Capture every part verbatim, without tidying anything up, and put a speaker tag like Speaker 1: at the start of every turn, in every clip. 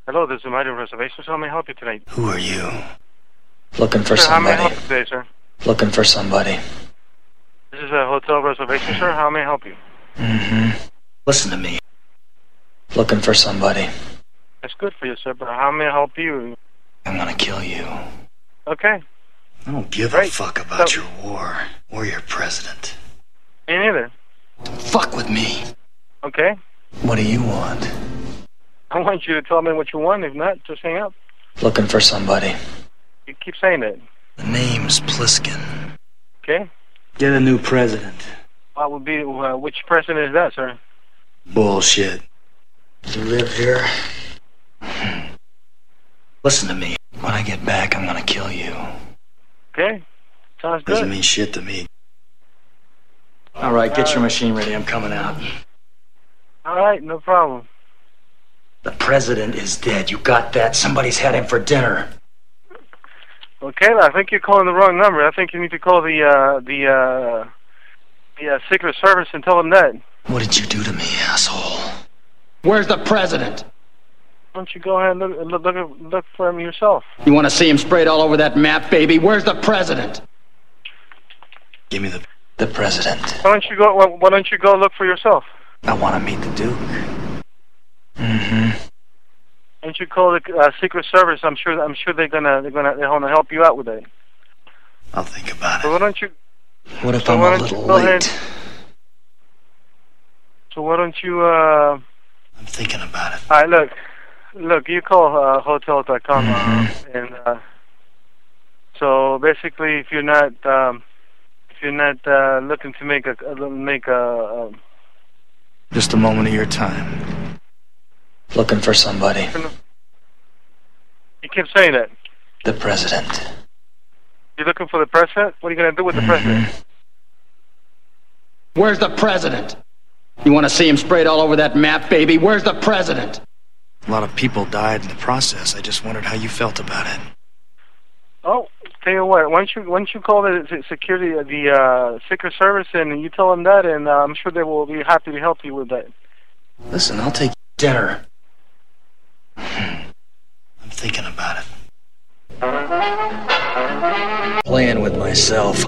Speaker 1: Hello, this is Mighty Reservations. How may I help you tonight?
Speaker 2: Who are you? Looking for
Speaker 1: sir,
Speaker 2: somebody.
Speaker 1: How may I help you today, sir?
Speaker 2: Looking for somebody.
Speaker 1: This is a hotel reservation, sir. How may I help you?
Speaker 2: Mm-hmm. Listen to me. Looking for somebody.
Speaker 1: That's good for you, sir, but how may I help you?
Speaker 2: I'm gonna kill you.
Speaker 1: Okay.
Speaker 2: I don't give
Speaker 1: Great.
Speaker 2: a fuck about
Speaker 1: So-
Speaker 2: your war or your president.
Speaker 1: Me neither.
Speaker 2: Don't fuck with me.
Speaker 1: Okay.
Speaker 2: What do you want?
Speaker 1: I want you to tell me what you want. If not, just hang up.
Speaker 2: Looking for somebody.
Speaker 1: You keep saying that.
Speaker 2: The name's Pliskin.
Speaker 1: Okay.
Speaker 2: Get a new president.
Speaker 1: What would be? Uh, which president is that, sir?
Speaker 2: Bullshit. You live here? Listen to me. When I get back, I'm gonna kill you.
Speaker 1: Okay. Sounds good.
Speaker 2: Doesn't mean shit to me. All right, get your machine ready. I'm coming out.
Speaker 1: All right, no problem.
Speaker 2: The president is dead. You got that? Somebody's had him for dinner.
Speaker 1: Okay, I think you're calling the wrong number. I think you need to call the uh, the uh, the uh, Secret Service and tell them that.
Speaker 2: What did you do to me, asshole? Where's the president?
Speaker 1: Why don't you go ahead and look look look, look for him yourself?
Speaker 3: You want to see him sprayed all over that map, baby? Where's the president?
Speaker 2: Give me the the president.
Speaker 1: Why don't you go? Why, why don't you go look for yourself?
Speaker 2: I want to meet the Duke. Mm-hmm.
Speaker 1: Why don't you call the uh, Secret Service? I'm sure. I'm sure they're gonna they're gonna they're gonna help you out with that.
Speaker 2: I'll think about
Speaker 1: So
Speaker 2: it.
Speaker 1: why don't you?
Speaker 2: What if
Speaker 1: so
Speaker 2: I'm
Speaker 1: why
Speaker 2: a
Speaker 1: don't you
Speaker 2: little
Speaker 1: go
Speaker 2: late?
Speaker 1: ahead- So why don't you? Uh,
Speaker 2: I'm thinking about it.
Speaker 1: all right, look, look. You call uh, hotels dot com uh, and uh, so basically, if you're not um, if you're not uh, looking to make a make a. Um,
Speaker 2: Just a moment of your time. Looking for somebody.
Speaker 1: You keep saying that.
Speaker 2: The president.
Speaker 1: You're looking for the president? What are you going to do with the president?
Speaker 3: Where's the president? You want to see him sprayed all over that map, baby? Where's the president?
Speaker 2: A lot of people died in the process. I just wondered how you felt about it.
Speaker 1: Oh, tell you what. Why don't you why don't you call the the security the uh, Secret Service and you tell them that, and uh, I'm sure they will be happy to help you with that.
Speaker 2: Listen, I'll take dinner. I'm thinking about it. Playing with myself.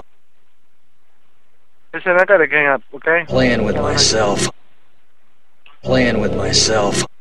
Speaker 1: Listen, I gotta hang up. Okay.
Speaker 2: Playing with myself. Playing with myself.